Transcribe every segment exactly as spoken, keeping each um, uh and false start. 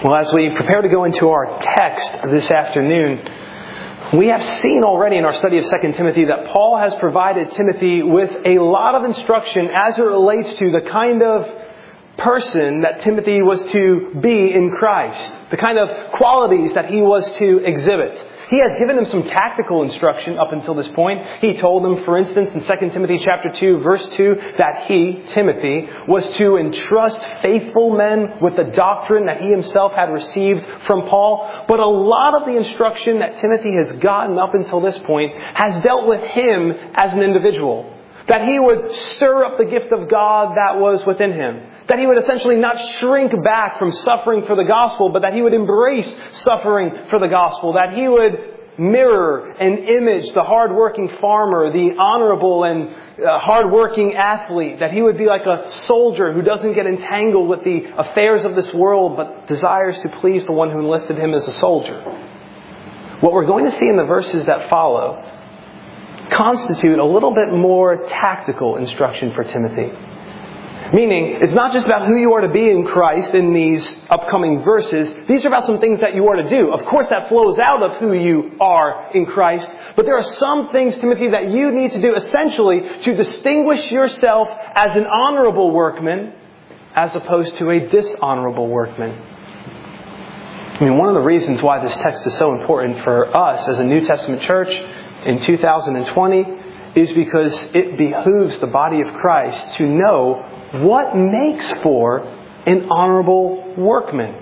Well, as we prepare to go into our text this afternoon, we have seen already in our study of Second Timothy that Paul has provided Timothy with a lot of instruction as it relates to the kind of person that Timothy was to be in Christ, the kind of qualities that he was to exhibit. He has given him some tactical instruction up until this point. He told him, for instance, in Second Timothy chapter two, verse two, that he, Timothy, was to entrust faithful men with the doctrine that he himself had received from Paul. But a lot of the instruction that Timothy has gotten up until this point has dealt with him as an individual. That he would stir up the gift of God that was within him. That he would essentially not shrink back from suffering for the gospel, but that he would embrace suffering for the gospel. That he would mirror and image the hardworking farmer, the honorable and uh, hardworking athlete. That he would be like a soldier who doesn't get entangled with the affairs of this world, but desires to please the one who enlisted him as a soldier. What we're going to see in the verses that follow constitute a little bit more tactical instruction for Timothy. Meaning, it's not just about who you are to be in Christ in these upcoming verses. These are about some things that you are to do. Of course, that flows out of who you are in Christ. But there are some things, Timothy, that you need to do essentially to distinguish yourself as an honorable workman as opposed to a dishonorable workman. I mean, one of the reasons why this text is so important for us as a New Testament church in two thousand twenty is because it behooves the body of Christ to know what makes for an honorable workman.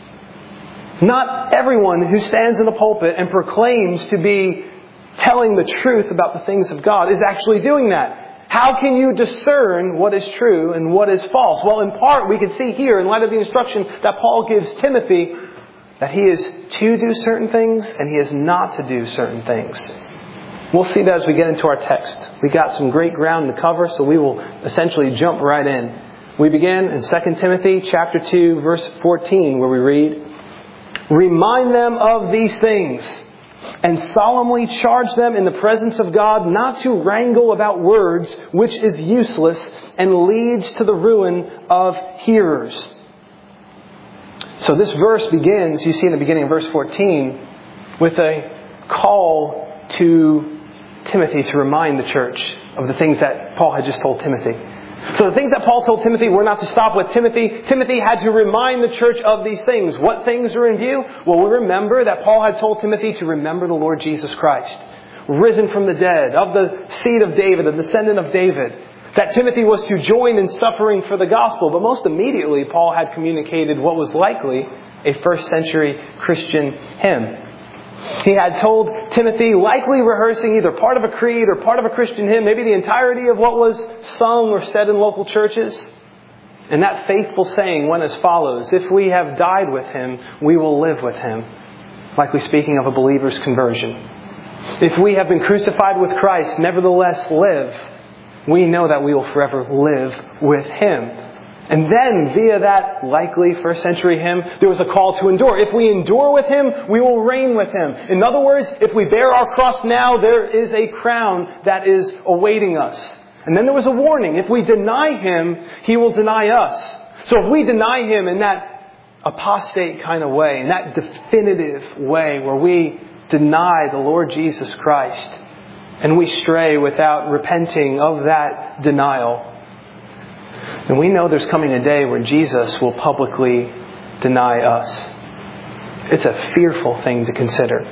Not everyone who stands in a pulpit and proclaims to be telling the truth about the things of God is actually doing that. How can you discern what is true and what is false? Well, in part, we can see here, in light of the instruction that Paul gives Timothy, that he is to do certain things and he is not to do certain things. We'll see that as we get into our text. We got some great ground to cover, so we will essentially jump right in. We begin in Second Timothy chapter two, verse fourteen, where we read, "Remind them of these things, and solemnly charge them in the presence of God not to wrangle about words, which is useless and leads to the ruin of hearers." So this verse begins, you see in the beginning of verse fourteen, with a call to Timothy to remind the church of the things that Paul had just told Timothy. So the things that Paul told Timothy were not to stop with Timothy. Timothy had to remind the church of these things. What things are in view? Well, we remember that Paul had told Timothy to remember the Lord Jesus Christ, risen from the dead, of the seed of David, a descendant of David. That Timothy was to join in suffering for the gospel. But most immediately, Paul had communicated what was likely a first century Christian hymn. He had told Timothy, likely rehearsing either part of a creed or part of a Christian hymn, maybe the entirety of what was sung or said in local churches. And that faithful saying went as follows: "If we have died with Him, we will live with Him." Likely speaking of a believer's conversion. If we have been crucified with Christ, nevertheless live, we know that we will forever live with Him. And then, via that likely first century hymn, there was a call to endure. If we endure with Him, we will reign with Him. In other words, if we bear our cross now, there is a crown that is awaiting us. And then there was a warning. If we deny Him, He will deny us. So if we deny Him in that apostate kind of way, in that definitive way where we deny the Lord Jesus Christ, and we stray without repenting of that denial, and we know there's coming a day where Jesus will publicly deny us. It's a fearful thing to consider.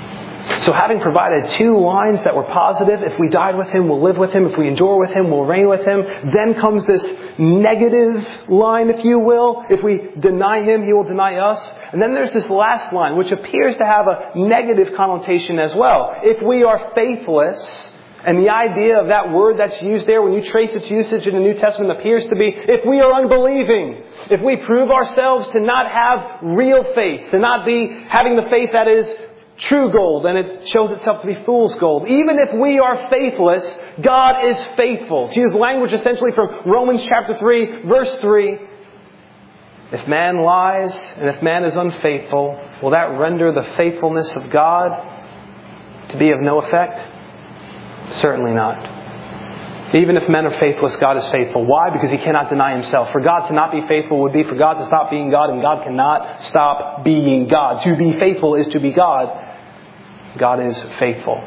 So having provided two lines that were positive, if we died with Him, we'll live with Him. If we endure with Him, we'll reign with Him. Then comes this negative line, if you will. If we deny Him, He will deny us. And then there's this last line, which appears to have a negative connotation as well. If we are faithless, and the idea of that word that's used there, when you trace its usage in the New Testament, appears to be if we are unbelieving. If we prove ourselves to not have real faith, to not be having the faith that is true gold, and it shows itself to be fool's gold. Even if we are faithless, God is faithful. To use language essentially from Romans chapter three, verse three. If man lies, and if man is unfaithful, will that render the faithfulness of God to be of no effect? Certainly not. Even if men are faithless, God is faithful. Why? Because He cannot deny Himself. For God to not be faithful would be for God to stop being God, and God cannot stop being God. To be faithful is to be God. God is faithful.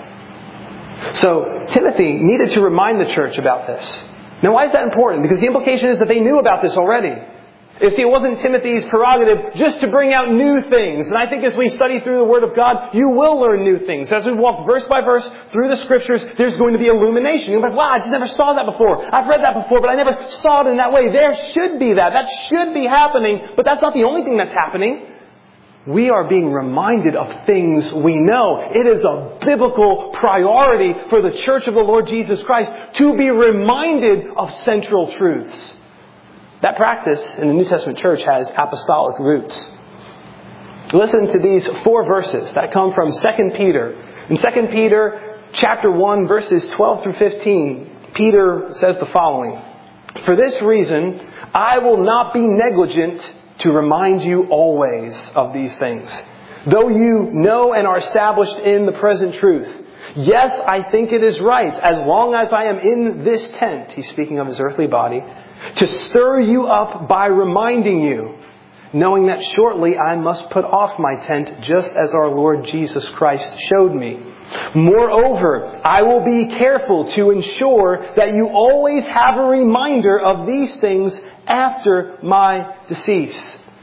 So Timothy needed to remind the church about this. Now, why is that important? Because the implication is that they knew about this already. You see, it wasn't Timothy's prerogative just to bring out new things. And I think as we study through the Word of God, you will learn new things. As we walk verse by verse through the Scriptures, there's going to be illumination. You're like, wow, I just never saw that before. I've read that before, but I never saw it in that way. There should be that. That should be happening. But that's not the only thing that's happening. We are being reminded of things we know. It is a biblical priority for the Church of the Lord Jesus Christ to be reminded of central truths. That practice in the New Testament church has apostolic roots. Listen to these four verses that come from Second Peter. In Second Peter chapter one, verses twelve through fifteen, Peter says the following. For this reason, I will not be negligent to remind you always of these things, though you know and are established in the present truth. Yes, I think it is right, as long as I am in this tent, he's speaking of his earthly body, to stir you up by reminding you, knowing that shortly I must put off my tent, just as our Lord Jesus Christ showed me. Moreover, I will be careful to ensure that you always have a reminder of these things after my decease.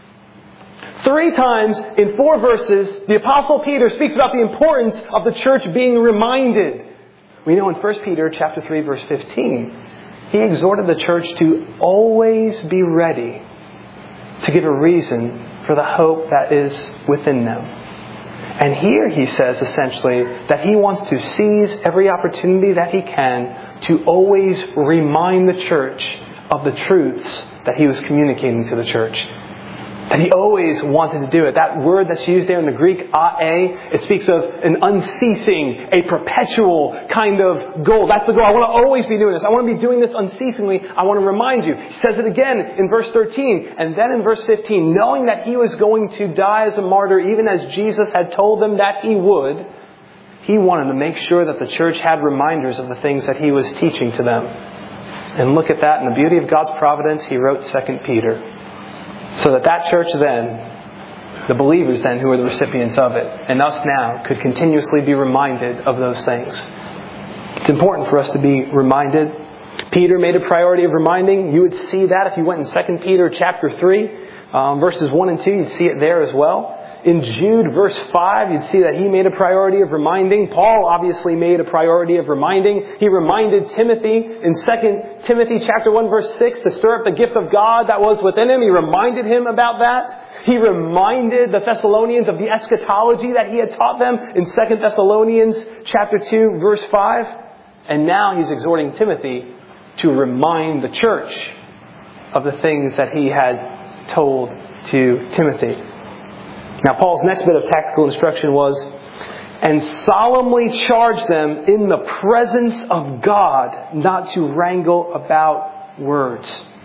Three times in four verses, the Apostle Peter speaks about the importance of the church being reminded. We know in First Peter chapter three, verse fifteen, he exhorted the church to always be ready to give a reason for the hope that is within them. And here he says essentially that he wants to seize every opportunity that he can to always remind the church of the truths that he was communicating to the church. And he always wanted to do it. That word that's used there in the Greek, ae, it speaks of an unceasing, a perpetual kind of goal. That's the goal. I want to always be doing this. I want to be doing this unceasingly. I want to remind you. He says it again in verse thirteen. And then in verse fifteen, knowing that he was going to die as a martyr, even as Jesus had told them that he would, he wanted to make sure that the church had reminders of the things that he was teaching to them. And look at that. In the beauty of God's providence, he wrote Second Peter. So that that church then, the believers then who were the recipients of it, and us now, could continuously be reminded of those things. It's important for us to be reminded. Peter made a priority of reminding. You would see that if you went in Second Peter chapter three, um, verses one and two, you'd see it there as well. In Jude verse five, you'd see that he made a priority of reminding. Paul obviously made a priority of reminding. He reminded Timothy in Second Timothy chapter one verse six to stir up the gift of God that was within him. He reminded him about that. He reminded the Thessalonians of the eschatology that he had taught them in Second Thessalonians chapter two verse five. And now he's exhorting Timothy to remind the church of the things that he had told to Timothy. Now, Paul's next bit of tactical instruction was, and solemnly charge them in the presence of God not to wrangle about words.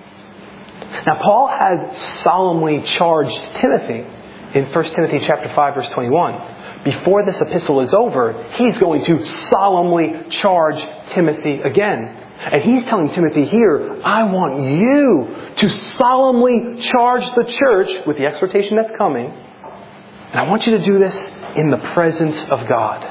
Now, Paul had solemnly charged Timothy in First Timothy chapter five, verse twenty-one. Before this epistle is over, he's going to solemnly charge Timothy again. And he's telling Timothy here, I want you to solemnly charge the church with the exhortation that's coming. And I want you to do this in the presence of God.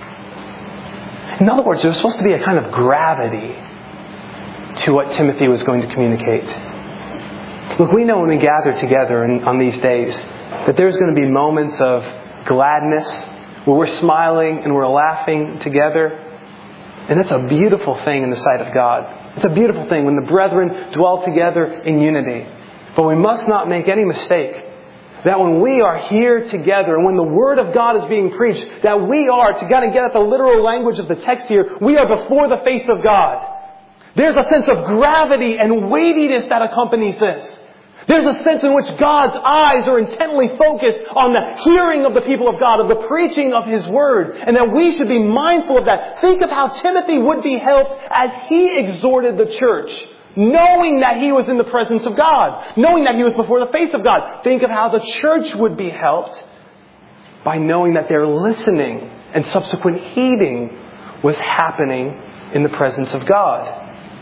In other words, there was supposed to be a kind of gravity to what Timothy was going to communicate. Look, we know when we gather together in, on these days that there's going to be moments of gladness where we're smiling and we're laughing together. And that's a beautiful thing in the sight of God. It's a beautiful thing when the brethren dwell together in unity. But we must not make any mistake that when we are here together and when the Word of God is being preached, that we are, to kind of get at the literal language of the text here, we are before the face of God. There's a sense of gravity and weightiness that accompanies this. There's a sense in which God's eyes are intently focused on the hearing of the people of God, of the preaching of His Word, and that we should be mindful of that. Think of how Timothy would be helped as he exhorted the church, knowing that he was in the presence of God, knowing that he was before the face of God. Think of how the church would be helped by knowing that their listening and subsequent heeding was happening in the presence of God.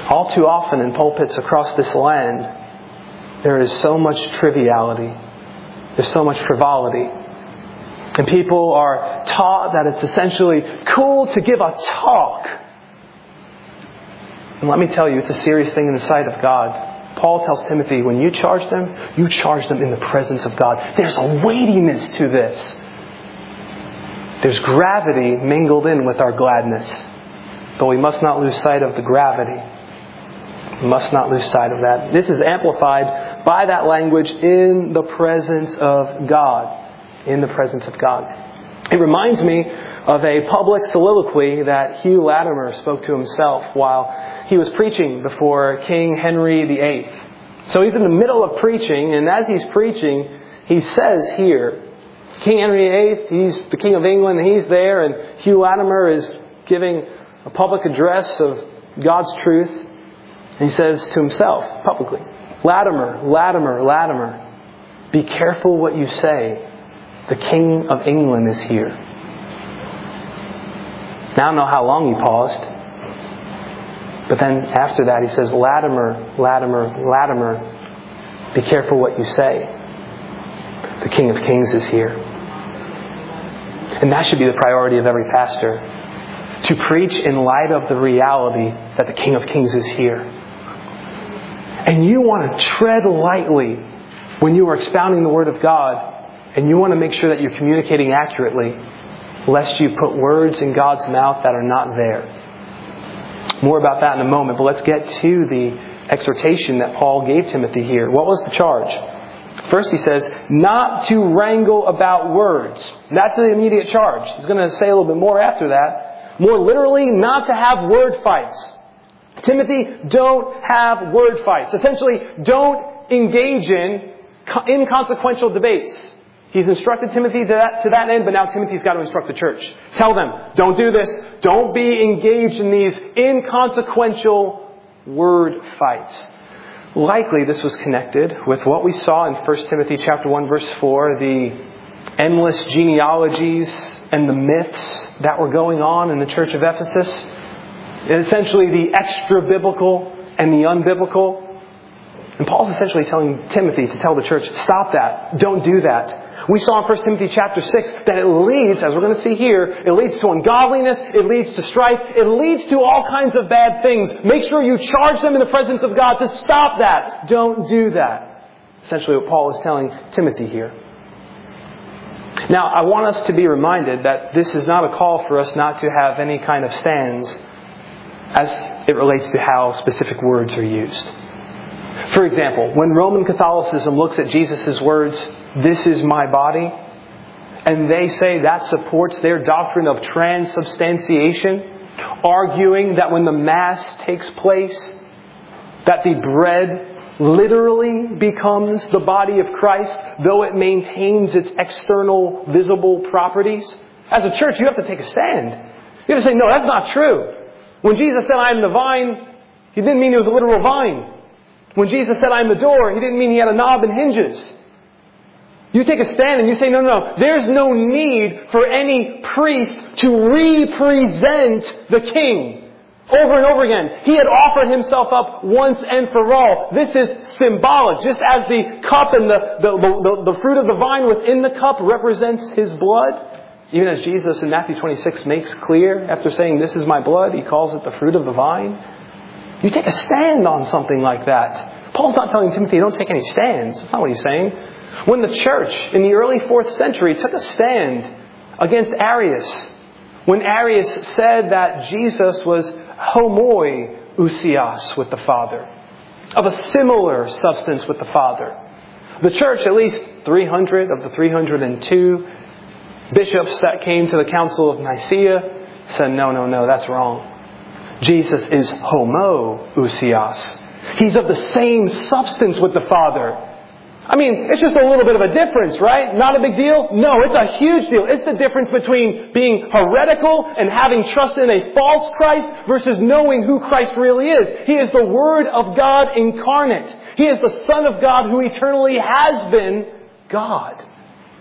All too often in pulpits across this land, there is so much triviality. There's so much frivolity. And people are taught that it's essentially cool to give a talk. And let me tell you, it's a serious thing in the sight of God. Paul tells Timothy, when you charge them, you charge them in the presence of God. There's a weightiness to this. There's gravity mingled in with our gladness. But we must not lose sight of the gravity. We must not lose sight of that. This is amplified by that language, in the presence of God. In the presence of God. It reminds me of a public soliloquy that Hugh Latimer spoke to himself while he was preaching before King Henry the Eighth. So he's in the middle of preaching, and as he's preaching, he says here, King Henry the Eighth, he's the King of England, and he's there, and Hugh Latimer is giving a public address of God's truth. And he says to himself publicly, Latimer, Latimer, Latimer, be careful what you say. The King of England is here. Now I don't know how long he paused. But then after that he says, Latimer, Latimer, Latimer, be careful what you say. The King of Kings is here. And that should be the priority of every pastor. To preach in light of the reality that the King of Kings is here. And you want to tread lightly when you are expounding the Word of God. And you want to make sure that you're communicating accurately, lest you put words in God's mouth that are not there. More about that in a moment, but let's get to the exhortation that Paul gave Timothy here. What was the charge? First he says, not to wrangle about words. That's the immediate charge. He's going to say a little bit more after that. More literally, not to have word fights. Timothy, don't have word fights. Essentially, don't engage in inconsequential debates. He's instructed Timothy to that, to that end, but now Timothy's got to instruct the church. Tell them, don't do this. Don't be engaged in these inconsequential word fights. Likely this was connected with what we saw in First Timothy chapter one, verse four, the endless genealogies and the myths that were going on in the church of Ephesus. And essentially the extra-biblical and the unbiblical. And Paul's essentially telling Timothy to tell the church, stop that. Don't do that. We saw in First Timothy chapter six that it leads, as we're going to see here, it leads to ungodliness, it leads to strife, it leads to all kinds of bad things. Make sure you charge them in the presence of God to stop that. Don't do that. Essentially what Paul is telling Timothy here. Now, I want us to be reminded that this is not a call for us not to have any kind of stands as it relates to how specific words are used. For example, when Roman Catholicism looks at Jesus' words, this is my body, and they say that supports their doctrine of transubstantiation, arguing that when the Mass takes place, that the bread literally becomes the body of Christ, though it maintains its external visible properties. As a church, you have to take a stand. You have to say, no, that's not true. When Jesus said, I am the vine, He didn't mean He was a literal vine. When Jesus said, I am the door, He didn't mean He had a knob and hinges. You take a stand and you say, no, no, no. There's no need for any priest to represent the king. Over and over again. He had offered Himself up once and for all. This is symbolic. Just as the cup and the, the, the, the fruit of the vine within the cup represents His blood. Even as Jesus in Matthew twenty-six makes clear, after saying, this is my blood, He calls it the fruit of the vine. You take a stand on something like that. Paul's not telling Timothy, don't take any stands. That's not what he's saying. When the church in the early fourth century took a stand against Arius, when Arius said that Jesus was homoousios with the Father, of a similar substance with the Father, the church, at least three hundred of the three hundred two bishops that came to the Council of Nicaea, said, no, no, no, that's wrong. Jesus is homoousios. He's of the same substance with the Father. I mean, it's just a little bit of a difference, right? Not a big deal? No, it's a huge deal. It's the difference between being heretical and having trust in a false Christ versus knowing who Christ really is. He is the Word of God incarnate. He is the Son of God who eternally has been God.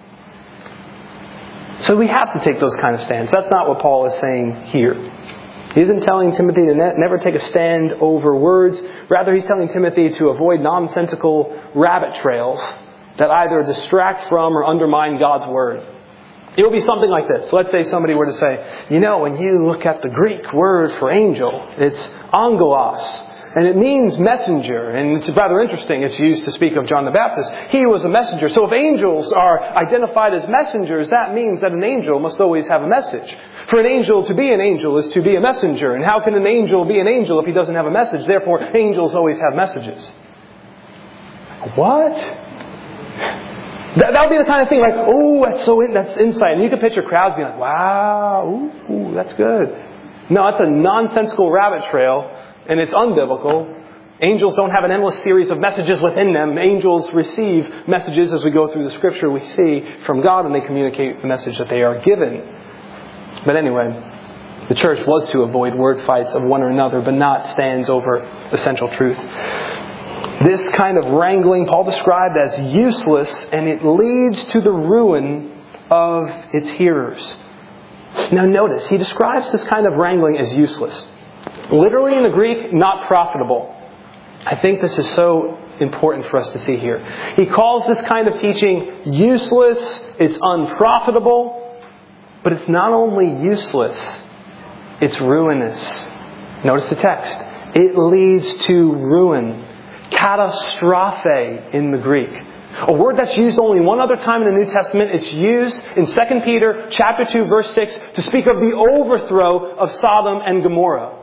So we have to take those kind of stands. That's not what Paul is saying here. He isn't telling Timothy to ne- never take a stand over words. Rather, he's telling Timothy to avoid nonsensical rabbit trails that either distract from or undermine God's Word. It would be something like this. Let's say somebody were to say, you know, when you look at the Greek word for angel, it's angelos. And it means messenger. And it's rather interesting. It's used to speak of John the Baptist. He was a messenger. So if angels are identified as messengers, that means that an angel must always have a message. For an angel to be an angel is to be a messenger. And how can an angel be an angel if he doesn't have a message? Therefore, angels always have messages. What? That, that would be the kind of thing like, oh, that's so in, that's insight. And you can picture crowds being like, wow, ooh, ooh, that's good. No, it's a nonsensical rabbit trail. And it's unbiblical. Angels don't have an endless series of messages within them. Angels receive messages as we go through the Scripture we see from God, and they communicate the message that they are given. But anyway, the church was to avoid word fights of one or another, but not stands over essential truth. This kind of wrangling Paul described as useless, and it leads to the ruin of its hearers. Now notice, he describes this kind of wrangling as useless. Literally in the Greek, not profitable. I think this is so important for us to see here. He calls this kind of teaching useless, it's unprofitable, but it's not only useless, it's ruinous. Notice the text. It leads to ruin. Catastrophe in the Greek. A word that's used only one other time in the New Testament. It's used in Second Peter chapter two, verse six to speak of the overthrow of Sodom and Gomorrah.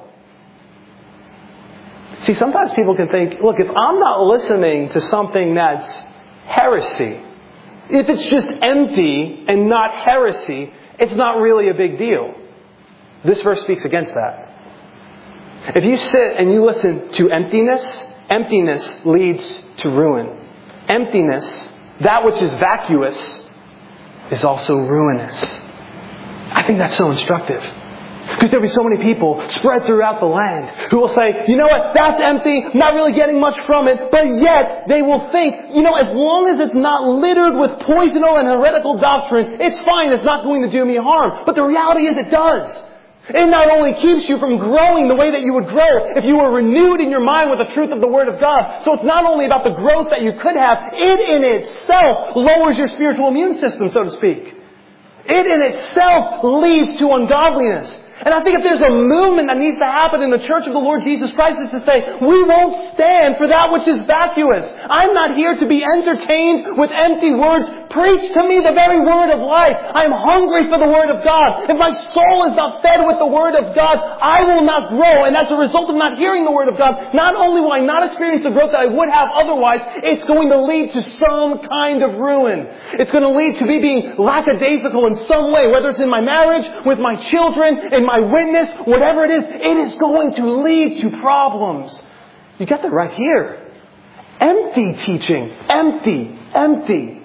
See, sometimes people can think, look, if I'm not listening to something that's heresy, if it's just empty and not heresy, it's not really a big deal. This verse speaks against that. If you sit and you listen to emptiness, emptiness leads to ruin. Emptiness, that which is vacuous, is also ruinous. I think that's so instructive. Because there'll be so many people spread throughout the land who will say, you know what, that's empty, not really getting much from it, but yet they will think, you know, as long as it's not littered with poisonal and heretical doctrine, it's fine, it's not going to do me harm. But the reality is it does. It not only keeps you from growing the way that you would grow if you were renewed in your mind with the truth of the Word of God. So it's not only about the growth that you could have, it in itself lowers your spiritual immune system, so to speak. It in itself leads to ungodliness. And I think if there's a movement that needs to happen in the church of the Lord Jesus Christ, is to say, we won't stand for that which is vacuous. I'm not here to be entertained with empty words. Preach to me the very word of life. I'm hungry for the word of God. If my soul is not fed with the word of God, I will not grow. And as a result of not hearing the word of God, not only will I not experience the growth that I would have otherwise, it's going to lead to some kind of ruin. It's going to lead to me being lackadaisical in some way, whether it's in my marriage, with my children, in my witness, whatever it is, it is going to lead to problems. You get that right here. Empty teaching. Empty. Empty.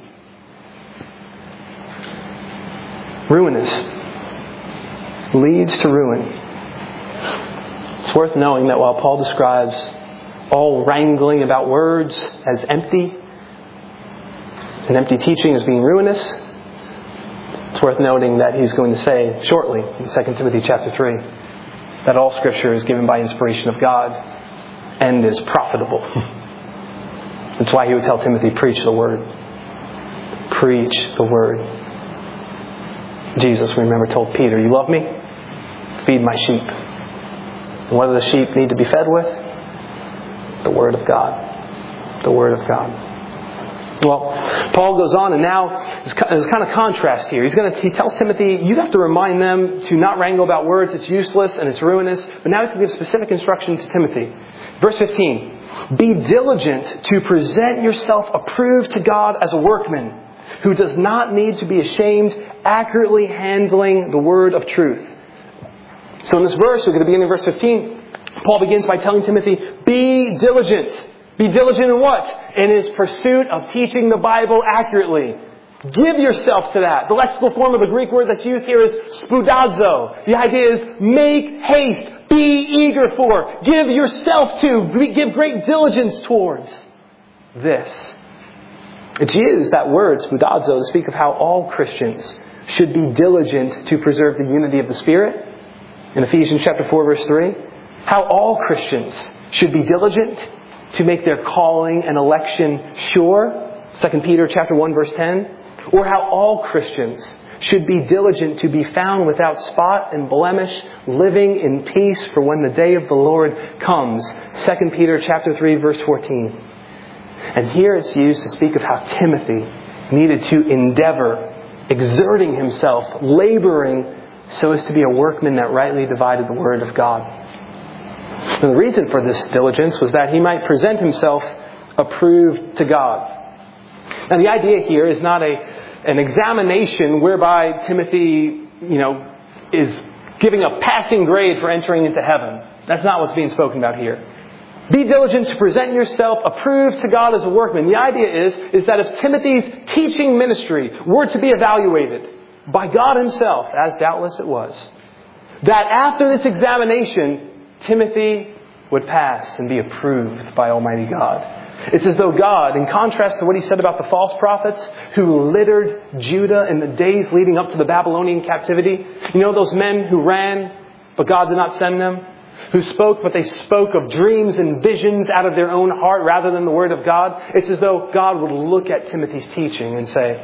Ruinous. Leads to ruin. It's worth knowing that while Paul describes all wrangling about words as empty, and empty teaching as being ruinous, it's worth noting that he's going to say shortly in Second Timothy chapter three that all Scripture is given by inspiration of God and is profitable. That's why he would tell Timothy, preach the Word. Preach the Word. Jesus, remember, told Peter, you love me? Feed my sheep. And what do the sheep need to be fed with? The Word of God. The Word of God. Well, Paul goes on, and now there's kind of contrast here. He's going to, he tells Timothy, you have to remind them to not wrangle about words. It's useless and it's ruinous. But now he's going to give specific instruction to Timothy. Verse fifteen, be diligent to present yourself approved to God as a workman who does not need to be ashamed, accurately handling the word of truth. So in this verse, we're going to begin in verse fifteen. Paul begins by telling Timothy, be diligent. Be diligent in what? In his pursuit of teaching the Bible accurately. Give yourself to that. The lexical form of the Greek word that's used here is spoudazo. The idea is make haste. Be eager for. Give yourself to. Give great diligence towards this. It's used, that word, spoudazo, to speak of how all Christians should be diligent to preserve the unity of the Spirit In Ephesians chapter four, verse three, how all Christians should be diligent to make their calling and election sure. Second Peter chapter one, verse ten. Or how all Christians should be diligent to be found without spot and blemish, living in peace for when the day of the Lord comes. Second Peter chapter three, verse fourteen. And here it's used to speak of how Timothy needed to endeavor, exerting himself, laboring, so as to be a workman that rightly divided the word of God. And the reason for this diligence was that he might present himself approved to God. Now the idea here is not a an examination whereby Timothy, you know, is giving a passing grade for entering into heaven. That's not what's being spoken about here. Be diligent to present yourself approved to God as a workman. The idea is, is that if Timothy's teaching ministry were to be evaluated by God Himself, as doubtless it was, that after this examination, Timothy would pass and be approved by Almighty God. It's as though God, in contrast to what He said about the false prophets who littered Judah in the days leading up to the Babylonian captivity, you know those men who ran, but God did not send them? Who spoke, but they spoke of dreams and visions out of their own heart rather than the Word of God? It's as though God would look at Timothy's teaching and say,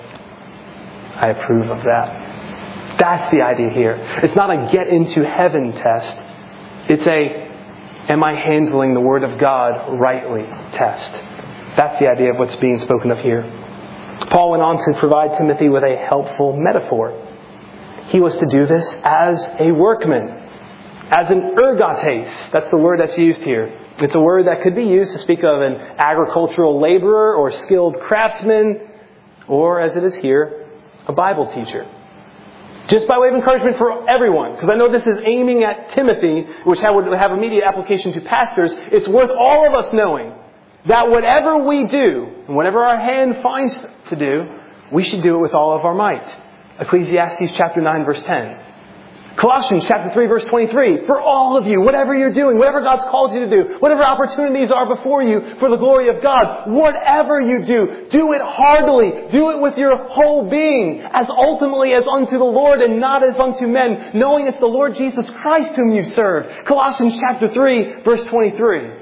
I approve of that. That's the idea here. It's not a get into heaven test. It's a, am I handling the Word of God rightly test. That's the idea of what's being spoken of here. Paul went on to provide Timothy with a helpful metaphor. He was to do this as a workman, as an ergotes. That's the word that's used here. It's a word that could be used to speak of an agricultural laborer or skilled craftsman, or as it is here, a Bible teacher. Just by way of encouragement for everyone, because I know this is aiming at Timothy, which would have immediate application to pastors, it's worth all of us knowing that whatever we do, and whatever our hand finds to do, we should do it with all of our might. Ecclesiastes chapter nine, verse ten. Colossians chapter three, verse twenty-three. For all of you, whatever you're doing, whatever God's called you to do, whatever opportunities are before you for the glory of God, whatever you do, do it heartily. Do it with your whole being, as ultimately as unto the Lord and not as unto men, knowing it's the Lord Jesus Christ whom you serve. Colossians chapter three, verse twenty-three.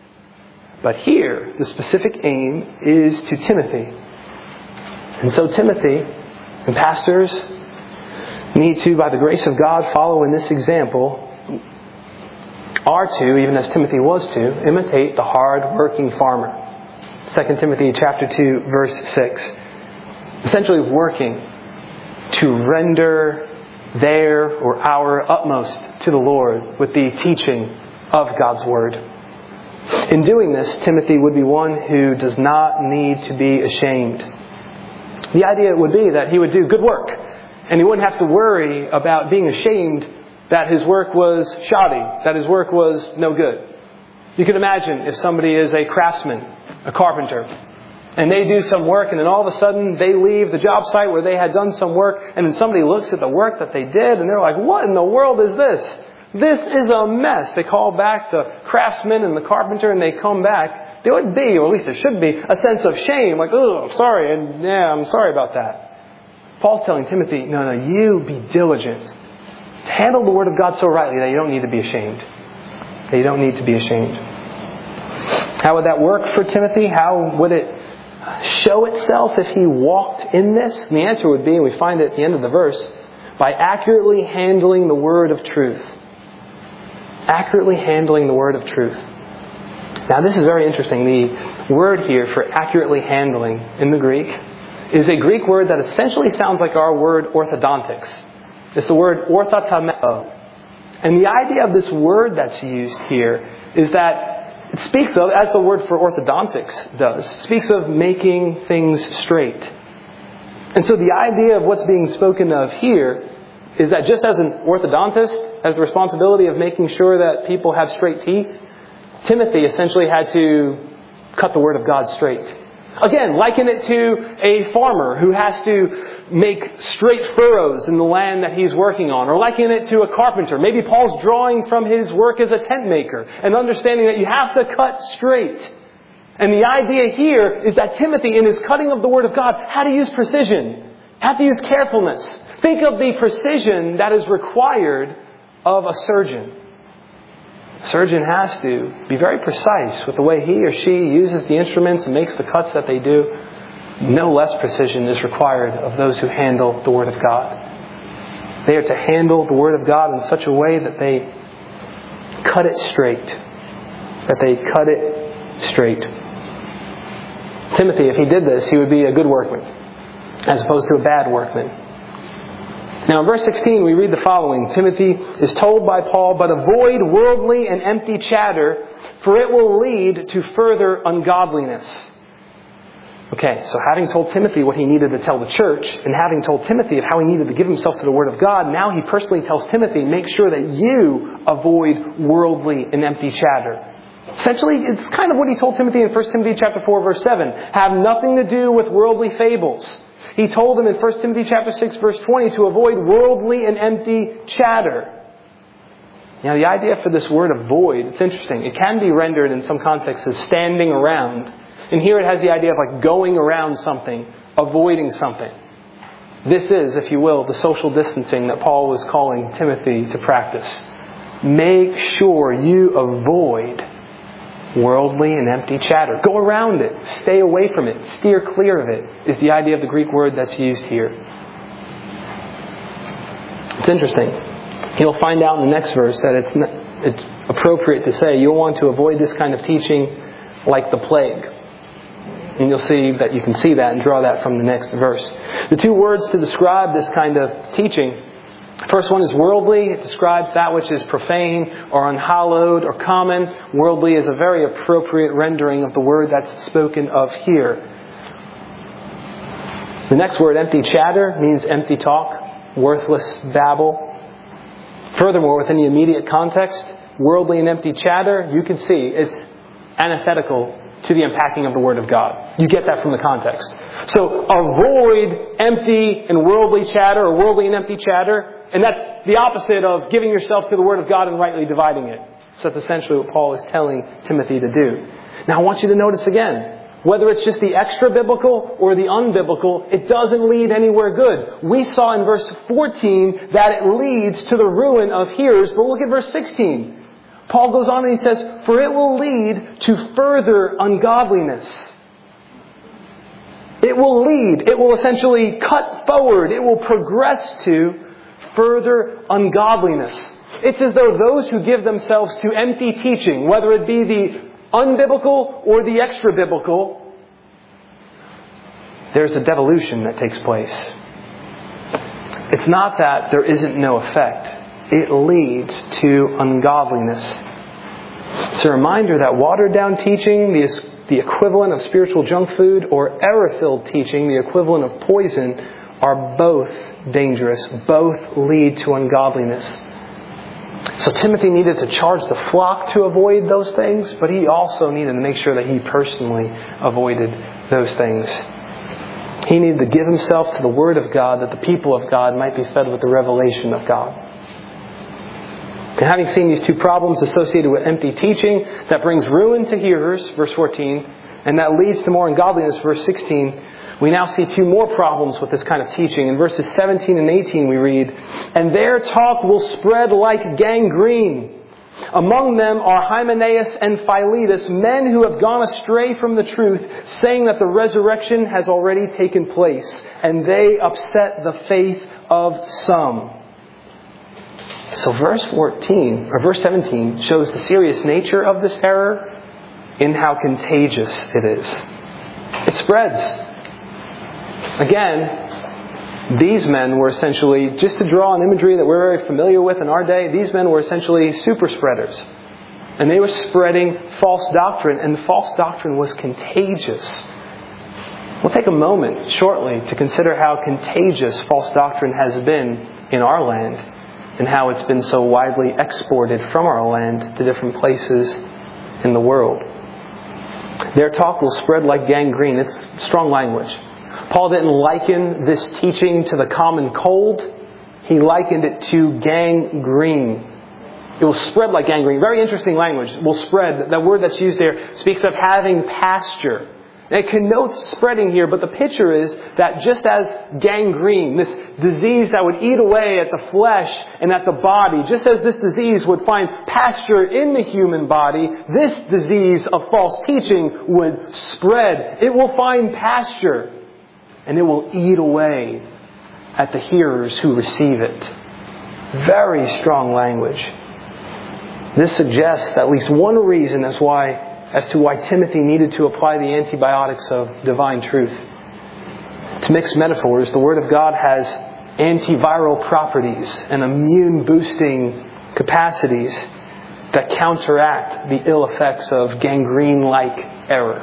But here, the specific aim is to Timothy. And so Timothy and pastors need to, by the grace of God, follow in this example, are to, even as Timothy was to, imitate the hard-working farmer. Second Timothy chapter two, verse six. Essentially working to render their or our utmost to the Lord with the teaching of God's Word. In doing this, Timothy would be one who does not need to be ashamed. The idea would be that he would do good work, and he wouldn't have to worry about being ashamed that his work was shoddy, that his work was no good. You can imagine if somebody is a craftsman, a carpenter, and they do some work, and then all of a sudden they leave the job site where they had done some work, and then somebody looks at the work that they did, and they're like, what in the world is this? This is a mess. They call back the craftsman and the carpenter, and they come back. There would be, or at least there should be, a sense of shame, like, oh, sorry, and yeah, I'm sorry about that. Paul's telling Timothy, no, no, you be diligent to handle the Word of God so rightly that you don't need to be ashamed. That you don't need to be ashamed. How would that work for Timothy? How would it show itself if he walked in this? And the answer would be, and we find it at the end of the verse, by accurately handling the word of truth. Accurately handling the word of truth. Now this is very interesting. The word here for accurately handling in the Greek is a Greek word that essentially sounds like our word orthodontics. It's the word orthotameo. And the idea of this word that's used here is that it speaks of, as the word for orthodontics does, speaks of making things straight. And so the idea of what's being spoken of here is that just as an orthodontist has the responsibility of making sure that people have straight teeth, Timothy essentially had to cut the Word of God straight. Again, liken it to a farmer who has to make straight furrows in the land that he's working on. Or liken it to a carpenter. Maybe Paul's drawing from his work as a tent maker and understanding that you have to cut straight. And the idea here is that Timothy, in his cutting of the Word of God, had to use precision, had to use carefulness. Think of the precision that is required of a surgeon. A surgeon has to be very precise with the way he or she uses the instruments and makes the cuts that they do. No less precision is required of those who handle the Word of God. They are to handle the Word of God in such a way that they cut it straight. That they cut it straight. Timothy, if he did this, he would be a good workman, as opposed to a bad workman. Now in verse sixteen we read the following. Timothy is told by Paul, "But avoid worldly and empty chatter, for it will lead to further ungodliness." Okay, so having told Timothy what he needed to tell the church, and having told Timothy of how he needed to give himself to the Word of God, now he personally tells Timothy, make sure that you avoid worldly and empty chatter. Essentially, it's kind of what he told Timothy in First Timothy chapter four, verse seven. Have nothing to do with worldly fables. He told him in First Timothy chapter six, verse twenty, to avoid worldly and empty chatter. Now, the idea for this word avoid, it's interesting. It can be rendered in some contexts as standing around. And here it has the idea of like going around something, avoiding something. This is, if you will, the social distancing that Paul was calling Timothy to practice. Make sure you avoid worldly and empty chatter. Go around it. Stay away from it. Steer clear of it, is the idea of the Greek word that's used here. It's interesting. You'll find out in the next verse that it's, not, it's appropriate to say you'll want to avoid this kind of teaching like the plague. And you'll see that you can see that and draw that from the next verse. The two words to describe this kind of teaching. First one is worldly. It describes that which is profane or unhallowed or common. Worldly is a very appropriate rendering of the word that's spoken of here. The next word, empty chatter, means empty talk, worthless babble. Furthermore, within the immediate context, worldly and empty chatter, you can see it's antithetical to the unpacking of the Word of God. You get that from the context. So avoid empty and worldly chatter or worldly and empty chatter. And that's the opposite of giving yourself to the Word of God and rightly dividing it. So that's essentially what Paul is telling Timothy to do. Now I want you to notice again, whether it's just the extra-biblical or the unbiblical, it doesn't lead anywhere good. We saw in verse fourteen that it leads to the ruin of hearers, but look at verse sixteen. Paul goes on and he says, for it will lead to further ungodliness. It will lead, it will essentially cut forward, it will progress to further ungodliness. It's as though those who give themselves to empty teaching, whether it be the unbiblical or the extra-biblical, there's a devolution that takes place. It's not that there isn't no effect. It leads to ungodliness. It's a reminder that watered-down teaching, the, the equivalent of spiritual junk food, or error-filled teaching, the equivalent of poison, are both dangerous. Both lead to ungodliness. So Timothy needed to charge the flock to avoid those things, but he also needed to make sure that he personally avoided those things. He needed to give himself to the Word of God that the people of God might be fed with the revelation of God. And having seen these two problems associated with empty teaching that brings ruin to hearers, verse fourteen, and that leads to more ungodliness, verse sixteen, we now see two more problems with this kind of teaching. In verses seventeen and eighteen we read, and their talk will spread like gangrene. Among them are Hymenaeus and Philetus, men who have gone astray from the truth, saying that the resurrection has already taken place, and they upset the faith of some. So verse fourteen, or verse seventeen, shows the serious nature of this error in how contagious it is. It spreads. Again, these men were essentially, just to draw an imagery that we're very familiar with in our day, these men were essentially super spreaders. And they were spreading false doctrine, and the false doctrine was contagious. We'll take a moment shortly to consider how contagious false doctrine has been in our land, and how it's been so widely exported from our land to different places in the world. Their talk will spread like gangrene. It's strong language. Paul didn't liken this teaching to the common cold. He likened it to gangrene. It will spread like gangrene. Very interesting language. Will spread. That word that's used there speaks of having pasture. It connotes spreading here, but the picture is that just as gangrene, this disease that would eat away at the flesh and at the body, just as this disease would find pasture in the human body, this disease of false teaching would spread. It will find pasture, and it will eat away at the hearers who receive it. Very strong language. This suggests at least one reason as why as to why Timothy needed to apply the antibiotics of divine truth. To mix metaphors, the Word of God has antiviral properties and immune-boosting capacities that counteract the ill effects of gangrene-like error.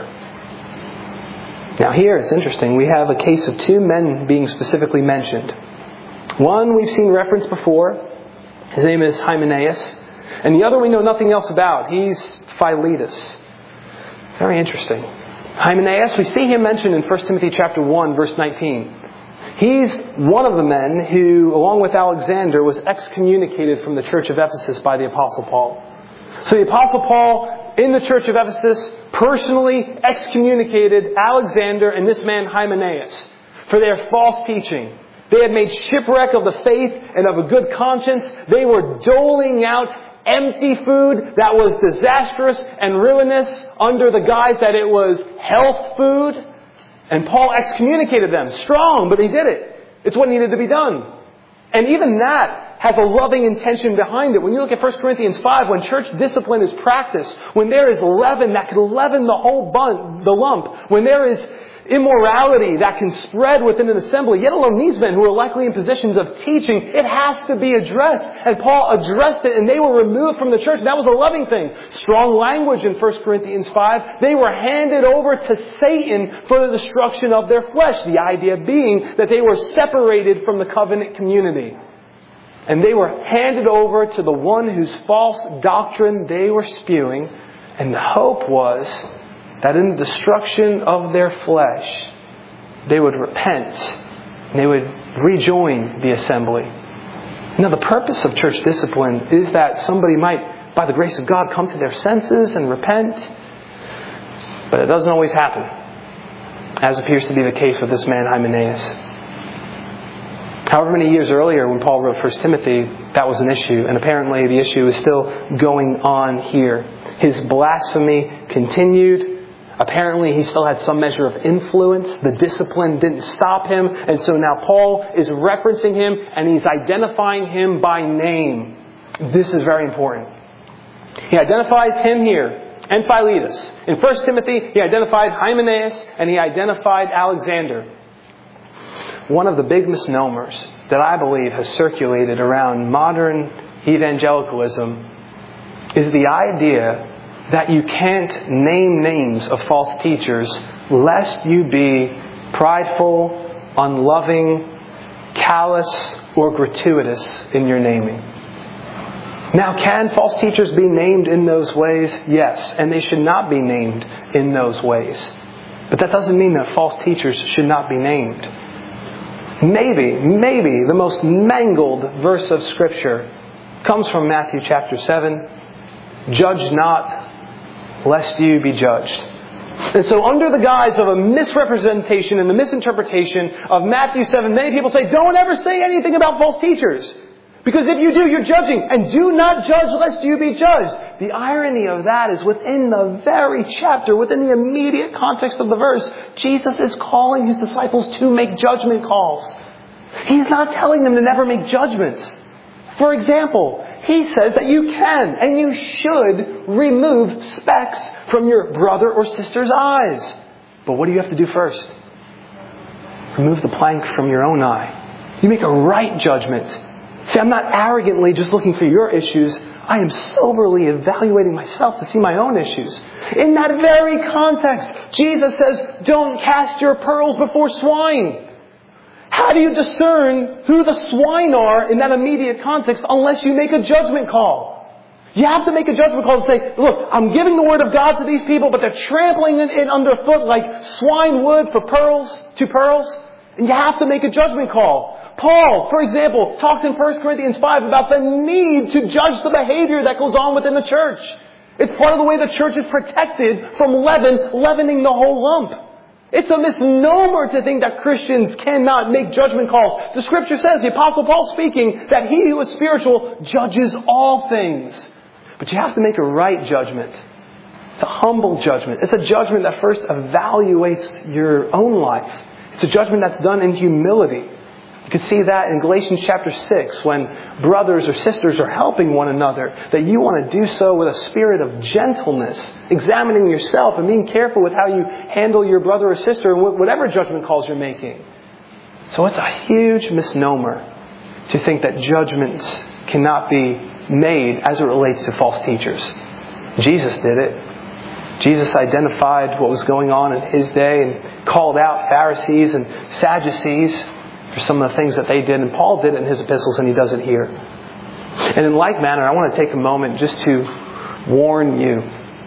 Now here, it's interesting. We have a case of two men being specifically mentioned. One we've seen referenced before. His name is Hymenaeus. And the other we know nothing else about. He's Philetus. Very interesting. Hymenaeus, we see him mentioned in First Timothy chapter one, verse nineteen. He's one of the men who, along with Alexander, was excommunicated from the church of Ephesus by the Apostle Paul. So the Apostle Paul, in the church of Ephesus, personally excommunicated Alexander and this man Hymenaeus for their false teaching. They had made shipwreck of the faith and of a good conscience. They were doling out empty food that was disastrous and ruinous under the guise that it was health food. And Paul excommunicated them. Strong, but he did it. It's what needed to be done. And even that has a loving intention behind it. When you look at First Corinthians five, when church discipline is practiced, when there is leaven that could leaven the whole bun, the lump, when there is immorality that can spread within an assembly, yet alone these men who are likely in positions of teaching, it has to be addressed. And Paul addressed it, and they were removed from the church. And that was a loving thing. Strong language in First Corinthians five. They were handed over to Satan for the destruction of their flesh. The idea being that they were separated from the covenant community. And they were handed over to the one whose false doctrine they were spewing. And the hope was that in the destruction of their flesh, they would repent. And they would rejoin the assembly. Now, the purpose of church discipline is that somebody might, by the grace of God, come to their senses and repent. But it doesn't always happen, as appears to be the case with this man Hymenaeus. However many years earlier, when Paul wrote First Timothy, that was an issue. And apparently the issue is still going on here. His blasphemy continued. Apparently he still had some measure of influence. The discipline didn't stop him. And so now Paul is referencing him and he's identifying him by name. This is very important. He identifies him here and Philetus. In First Timothy, he identified Hymenaeus and he identified Alexander. One of the big misnomers that I believe has circulated around modern evangelicalism is the idea that you can't name names of false teachers lest you be prideful, unloving, callous, or gratuitous in your naming. Now, can false teachers be named in those ways? Yes, and they should not be named in those ways. But that doesn't mean that false teachers should not be named. Maybe, maybe the most mangled verse of Scripture comes from Matthew chapter seven. Judge not, lest you be judged. And so under the guise of a misrepresentation and the misinterpretation of Matthew seven, many people say, don't ever say anything about false teachers. Because if you do, you're judging. And do not judge lest you be judged. The irony of that is within the very chapter, within the immediate context of the verse, Jesus is calling His disciples to make judgment calls. He's not telling them to never make judgments. For example, He says that you can and you should remove specks from your brother or sister's eyes. But what do you have to do first? Remove the plank from your own eye. You make a right judgment. See, I'm not arrogantly just looking for your issues. I am soberly evaluating myself to see my own issues. In that very context, Jesus says, don't cast your pearls before swine. How do you discern who the swine are in that immediate context unless you make a judgment call? You have to make a judgment call to say, look, I'm giving the Word of God to these people, but they're trampling it underfoot like swine would for pearls, to pearls. And you have to make a judgment call. Paul, for example, talks in First Corinthians five about the need to judge the behavior that goes on within the church. It's part of the way the church is protected from leaven, leavening the whole lump. It's a misnomer to think that Christians cannot make judgment calls. The Scripture says, the Apostle Paul speaking, that he who is spiritual judges all things. But you have to make a right judgment. It's a humble judgment. It's a judgment that first evaluates your own life. It's a judgment that's done in humility. You can see that in Galatians chapter six, when brothers or sisters are helping one another, that you want to do so with a spirit of gentleness, examining yourself and being careful with how you handle your brother or sister and whatever judgment calls you're making. So it's a huge misnomer to think that judgments cannot be made as it relates to false teachers. Jesus did it. Jesus identified what was going on in His day and called out Pharisees and Sadducees for some of the things that they did. And Paul did it in his epistles, and he does it here. And in like manner, I want to take a moment just to warn you.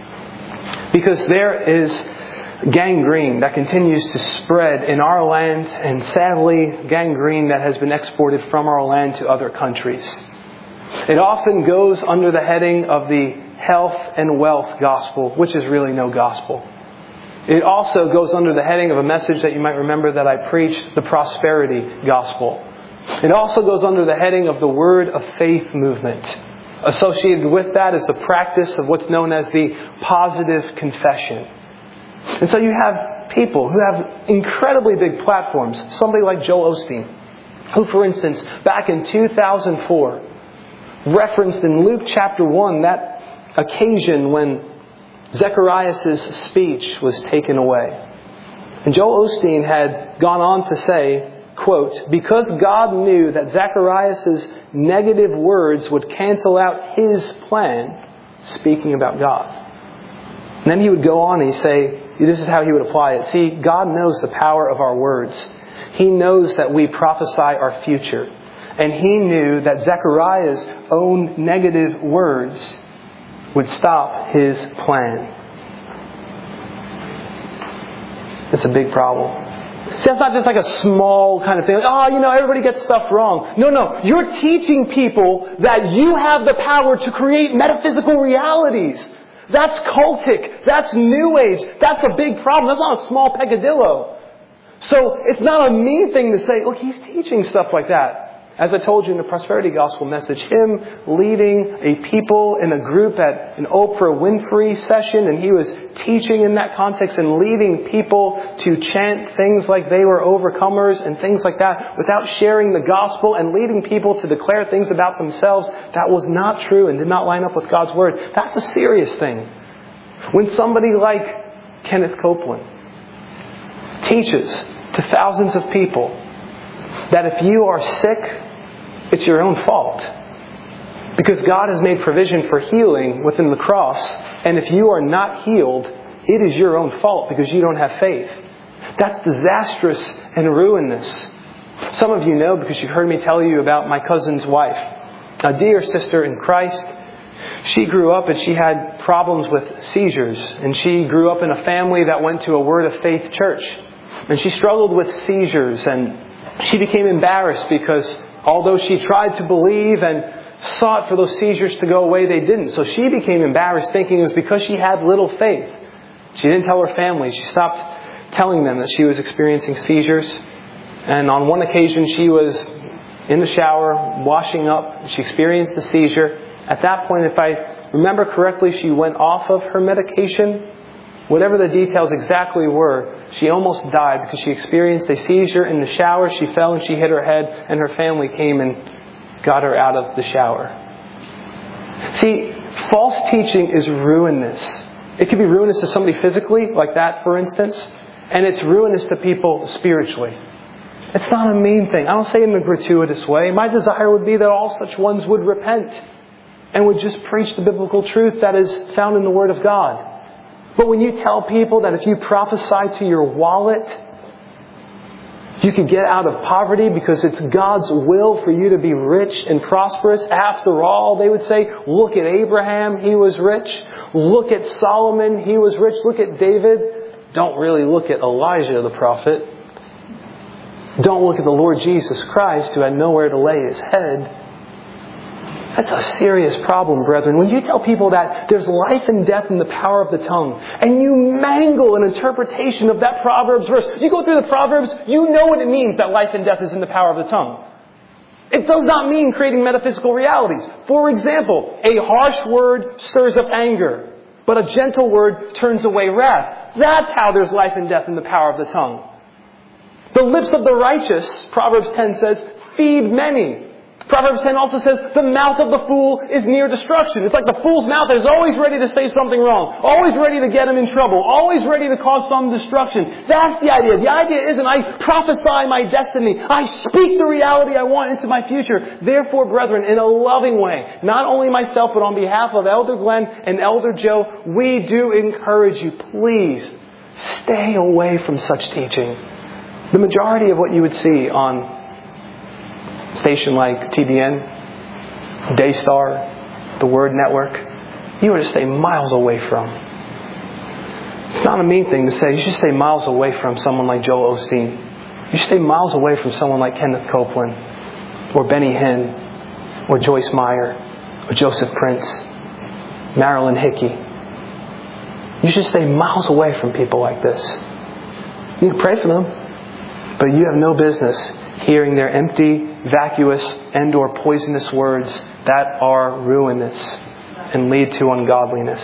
Because there is gangrene that continues to spread in our land, and sadly, gangrene that has been exported from our land to other countries. It often goes under the heading of the health and wealth gospel, which is really no gospel. It also goes under the heading of a message that you might remember that I preached, the prosperity gospel. It also goes under the heading of the word of faith movement. Associated with that is the practice of what's known as the positive confession. And so you have people who have incredibly big platforms. Somebody like Joel Osteen, who, for instance, back in two thousand four, referenced in Luke chapter one that occasion when Zechariah' speech was taken away. And Joel Osteen had gone on to say, quote, because God knew that Zechariah' negative words would cancel out His plan, speaking about God. And then he would go on and he'd say, this is how he would apply it. See, God knows the power of our words. He knows that we prophesy our future. And He knew that Zechariah's own negative words would stop His plan. It's a big problem. See, that's not just like a small kind of thing. Like, oh, you know, everybody gets stuff wrong. No, no. You're teaching people that you have the power to create metaphysical realities. That's cultic. That's New Age. That's a big problem. That's not a small peccadillo. So it's not a mean thing to say, look, he's teaching stuff like that. As I told you in the prosperity gospel message, him leading a people in a group at an Oprah Winfrey session, and he was teaching in that context and leading people to chant things like they were overcomers and things like that without sharing the gospel, and leading people to declare things about themselves that was not true and did not line up with God's word. That's a serious thing. When somebody like Kenneth Copeland teaches to thousands of people that if you are sick, it's your own fault. Because God has made provision for healing within the cross. And if you are not healed, it is your own fault because you don't have faith. That's disastrous and ruinous. Some of you know because you've heard me tell you about my cousin's wife, a dear sister in Christ. She grew up and she had problems with seizures. And she grew up in a family that went to a Word of Faith church. And she struggled with seizures, and she became embarrassed because although she tried to believe and sought for those seizures to go away, they didn't. So she became embarrassed, thinking it was because she had little faith. She didn't tell her family. She stopped telling them that she was experiencing seizures. And on one occasion, she was in the shower, washing up. She experienced a seizure. At that point, if I remember correctly, she went off of her medication. Whatever the details exactly were, she almost died because she experienced a seizure in the shower. She fell and she hit her head, and her family came and got her out of the shower. See, false teaching is ruinous. It can be ruinous to somebody physically, like that, for instance, and it's ruinous to people spiritually. It's not a mean thing. I don't say it in a gratuitous way. My desire would be that all such ones would repent and would just preach the biblical truth that is found in the Word of God. But when you tell people that if you prophesy to your wallet, you can get out of poverty because it's God's will for you to be rich and prosperous. After all, they would say, look at Abraham, he was rich. Look at Solomon, he was rich. Look at David. Don't really look at Elijah the prophet. Don't look at the Lord Jesus Christ, who had nowhere to lay His head. That's a serious problem, brethren. When you tell people that there's life and death in the power of the tongue, and you mangle an interpretation of that Proverbs verse, you go through the Proverbs, you know what it means that life and death is in the power of the tongue. It does not mean creating metaphysical realities. For example, a harsh word stirs up anger, but a gentle word turns away wrath. That's how there's life and death in the power of the tongue. The lips of the righteous, Proverbs ten says, feed many. Proverbs ten also says, the mouth of the fool is near destruction. It's like the fool's mouth is always ready to say something wrong. Always ready to get him in trouble. Always ready to cause some destruction. That's the idea. The idea isn't I prophesy my destiny. I speak the reality I want into my future. Therefore, brethren, in a loving way, not only myself, but on behalf of Elder Glenn and Elder Joe, we do encourage you, please stay away from such teaching. The majority of what you would see on station like T B N, Daystar, the Word Network, you would just stay miles away from. It's not a mean thing to say. You should stay miles away from someone like Joel Osteen. You should stay miles away from someone like Kenneth Copeland, or Benny Hinn, or Joyce Meyer, or Joseph Prince, Marilyn Hickey. You should stay miles away from people like this. You can pray for them, but you have no business hearing their empty, vacuous, and or poisonous words that are ruinous and lead to ungodliness.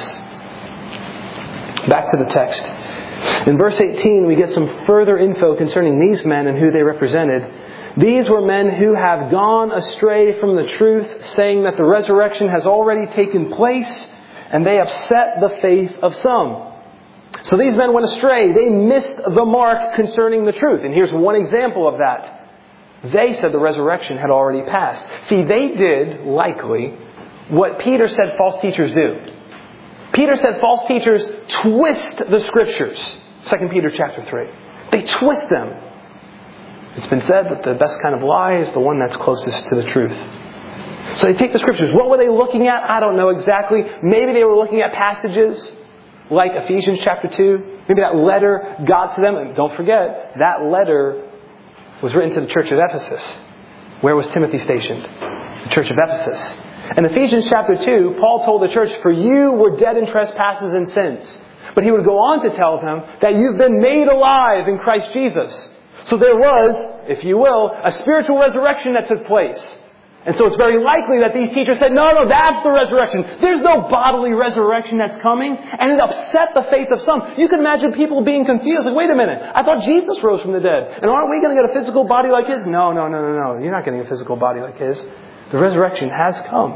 Back to the text. In verse eighteen, we get some further info concerning these men and who they represented. These were men who have gone astray from the truth, saying that the resurrection has already taken place, and they upset the faith of some. So these men went astray. They missed the mark concerning the truth. And here's one example of that. They said the resurrection had already passed. See, they did, likely, what Peter said false teachers do. Peter said false teachers twist the Scriptures. Second Peter chapter three. They twist them. It's been said that the best kind of lie is the one that's closest to the truth. So they take the Scriptures. What were they looking at? I don't know exactly. Maybe they were looking at passages like Ephesians chapter two. Maybe that letter got to them. And don't forget, that letter was written to the church of Ephesus. Where was Timothy stationed? The church of Ephesus. In Ephesians chapter two, Paul told the church, for you were dead in trespasses and sins. But he would go on to tell them that you've been made alive in Christ Jesus. So there was, if you will, a spiritual resurrection that took place. And so it's very likely that these teachers said, no, no, that's the resurrection. There's no bodily resurrection that's coming. And it upset the faith of some. You can imagine people being confused. Like, wait a minute. I thought Jesus rose from the dead. And aren't we going to get a physical body like his? No, no, no, no, no. You're not getting a physical body like his. The resurrection has come.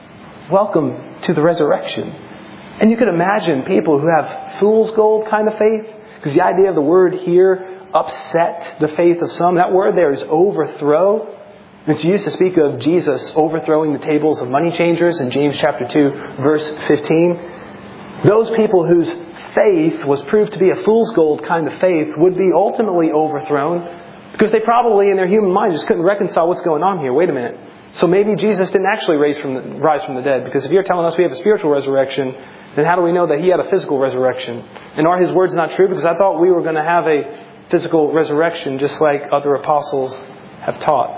Welcome to the resurrection. And you can imagine people who have fool's gold kind of faith. Because the idea of the word here, upset the faith of some. That word there is overthrow. It's used to speak of Jesus overthrowing the tables of money changers in James chapter two, verse fifteen. Those people whose faith was proved to be a fool's gold kind of faith would be ultimately overthrown because they probably in their human mind just couldn't reconcile what's going on here. Wait a minute. So maybe Jesus didn't actually raise from the, rise from the dead, because if you're telling us we have a spiritual resurrection, then how do we know that he had a physical resurrection? And are his words not true? Because I thought we were going to have a physical resurrection just like other apostles have taught.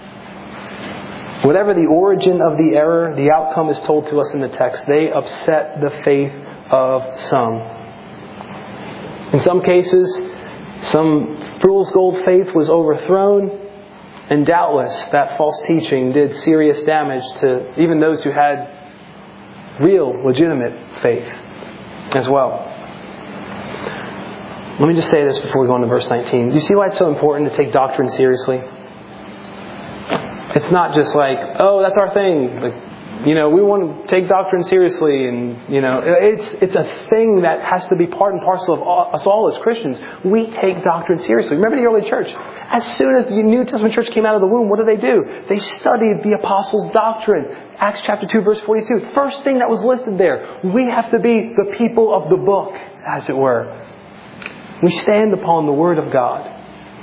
Whatever the origin of the error, the outcome is told to us in the text. They upset the faith of some. In some cases, some fool's gold faith was overthrown, and doubtless that false teaching did serious damage to even those who had real, legitimate faith as well. Let me just say this before we go on to verse nineteen. Do you see why it's so important to take doctrine seriously? It's not just like, oh, that's our thing. Like, you know, we want to take doctrine seriously, and you know, it's it's a thing that has to be part and parcel of all, us all as Christians. We take doctrine seriously. Remember the early church? As soon as the New Testament church came out of the womb, what did they do? They studied the apostles' doctrine. Acts chapter two, verse forty-two. First thing that was listed there. We have to be the people of the book, as it were. We stand upon the Word of God.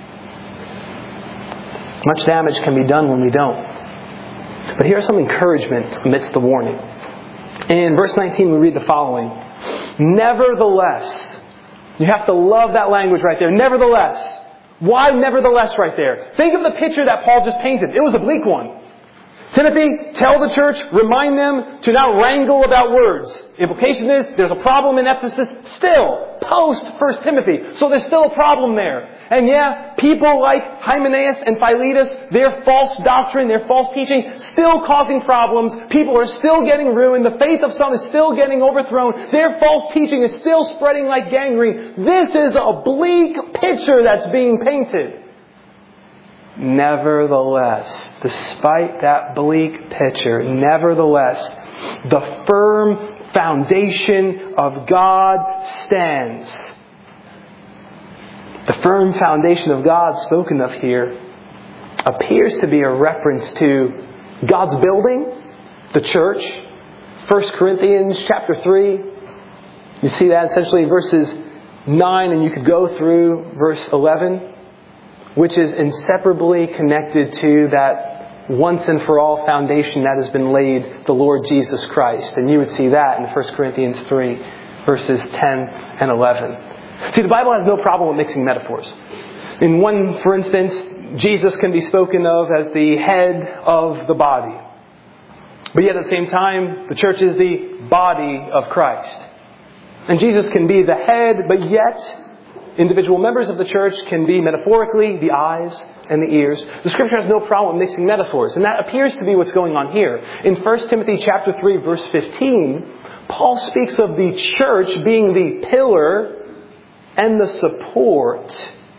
Much damage can be done when we don't. But here's some encouragement amidst the warning. In verse nineteen, we read the following. Nevertheless. You have to love that language right there. Nevertheless. Why nevertheless right there? Think of the picture that Paul just painted. It was a bleak one. Timothy, tell the church, remind them to not wrangle about words. Implication is there's a problem in Ephesus still, post First Timothy. So there's still a problem there. And yeah, people like Hymenaeus and Philetus, their false doctrine, their false teaching, still causing problems. People are still getting ruined. The faith of some is still getting overthrown. Their false teaching is still spreading like gangrene. This is a bleak picture that's being painted. Nevertheless, despite that bleak picture, nevertheless, the firm foundation of God stands. The firm foundation of God spoken of here appears to be a reference to God's building, the church. First Corinthians chapter three. You see that essentially in verses nine, and you could go through verse eleven, which is inseparably connected to that once and for all foundation that has been laid, the Lord Jesus Christ. And you would see that in First Corinthians three, verses ten and eleven. See, the Bible has no problem with mixing metaphors. In one, for instance, Jesus can be spoken of as the head of the body. But yet at the same time, the church is the body of Christ. And Jesus can be the head, but yet individual members of the church can be metaphorically the eyes and the ears. The Scripture has no problem with mixing metaphors. And that appears to be what's going on here. In First Timothy chapter three, verse fifteen, Paul speaks of the church being the pillar and the support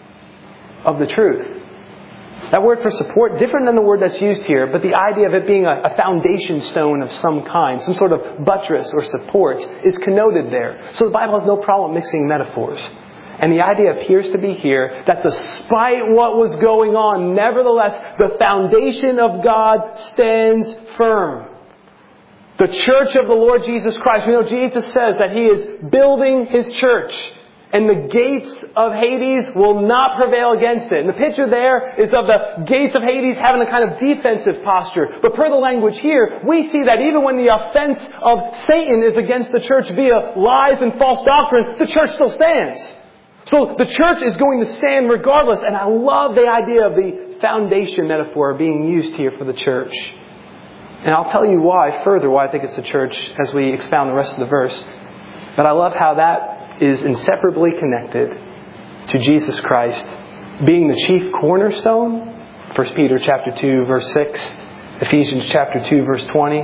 of the truth. That word for support, different than the word that's used here, but the idea of it being a, a foundation stone of some kind, some sort of buttress or support, is connoted there. So the Bible has no problem mixing metaphors. And the idea appears to be here that despite what was going on, nevertheless, the foundation of God stands firm. The church of the Lord Jesus Christ. We know Jesus says that He is building His church. And the gates of Hades will not prevail against it. And the picture there is of the gates of Hades having a kind of defensive posture. But per the language here, we see that even when the offense of Satan is against the church via lies and false doctrine, the church still stands. So the church is going to stand regardless. And I love the idea of the foundation metaphor being used here for the church. And I'll tell you why, further, why I think it's the church as we expound the rest of the verse. But I love how that is inseparably connected to Jesus Christ being the chief cornerstone. First Peter chapter two, verse six. Ephesians chapter two, verse twenty.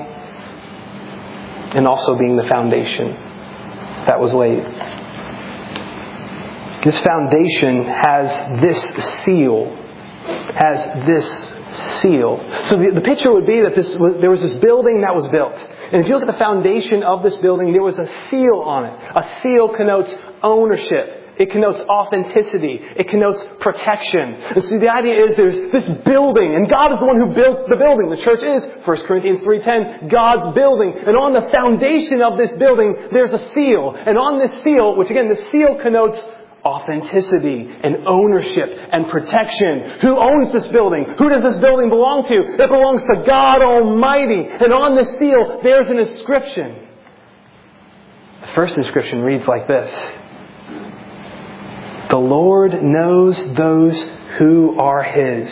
And also being the foundation that was laid. This foundation has this seal. Has this seal. So the, the picture would be that this was, there was this building that was built. And if you look at the foundation of this building, there was a seal on it. A seal connotes ownership. It connotes authenticity. It connotes protection. And so the idea is there's this building, and God is the one who built the building. The church is, First Corinthians three ten, God's building. And on the foundation of this building, there's a seal. And on this seal, which again, the seal connotes authenticity and ownership and protection. Who owns this building? Who does this building belong to? It belongs to God Almighty. And on this seal, there's an inscription. The first inscription reads like this. The Lord knows those who are His.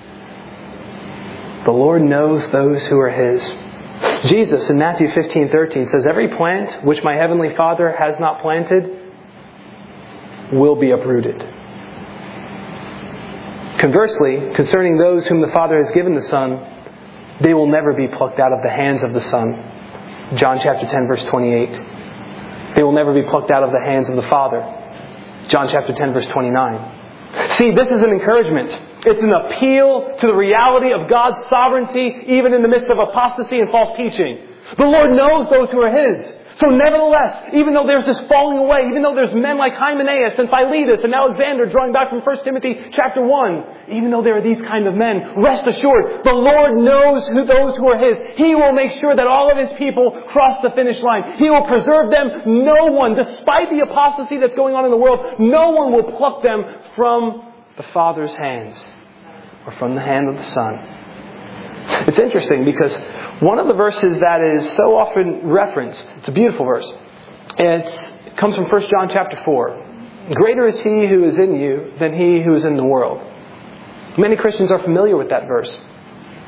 The Lord knows those who are His. Jesus in Matthew fifteen thirteen says, every plant which my heavenly Father has not planted will be uprooted. Conversely, concerning those whom the Father has given the Son, they will never be plucked out of the hands of the Son. John chapter ten, verse twenty-eight. They will never be plucked out of the hands of the Father. John chapter ten, verse twenty-nine. See, this is an encouragement. It's an appeal to the reality of God's sovereignty, even in the midst of apostasy and false teaching. The Lord knows those who are His. So nevertheless, even though there's this falling away, even though there's men like Hymenaeus and Philetus and Alexander drawing back from First Timothy chapter one, even though there are these kind of men, rest assured, the Lord knows who those who are His. He will make sure that all of His people cross the finish line. He will preserve them. No one, despite the apostasy that's going on in the world, no one will pluck them from the Father's hands or from the hand of the Son. It's interesting because one of the verses that is so often referenced, it's a beautiful verse. It's, it comes from First John chapter four. Greater is He who is in you than he who is in the world. Many Christians are familiar with that verse.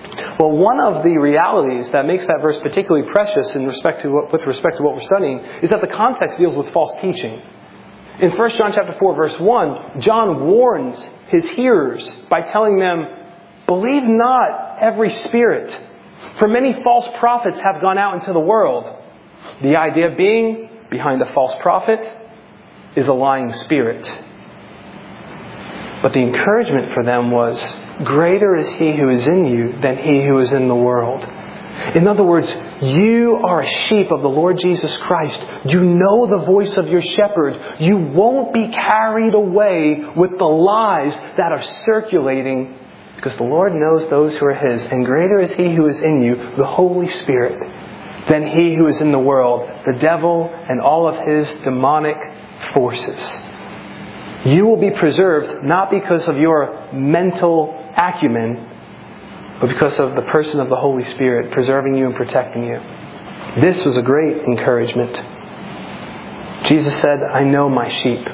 Well, one of the realities that makes that verse particularly precious in respect to what, with respect to what we're studying is that the context deals with false teaching. In First John chapter four, verse one, John warns his hearers by telling them, "Believe not every spirit, for many false prophets have gone out into the world." The idea being, behind a false prophet is a lying spirit. But the encouragement for them was, "Greater is He who is in you than he who is in the world." In other words, you are a sheep of the Lord Jesus Christ. You know the voice of your shepherd. You won't be carried away with the lies that are circulating, because the Lord knows those who are His. And greater is He who is in you, the Holy Spirit, than he who is in the world, the devil and all of his demonic forces. You will be preserved not because of your mental acumen, but because of the person of the Holy Spirit preserving you and protecting you. This was a great encouragement. Jesus said, "I know my sheep."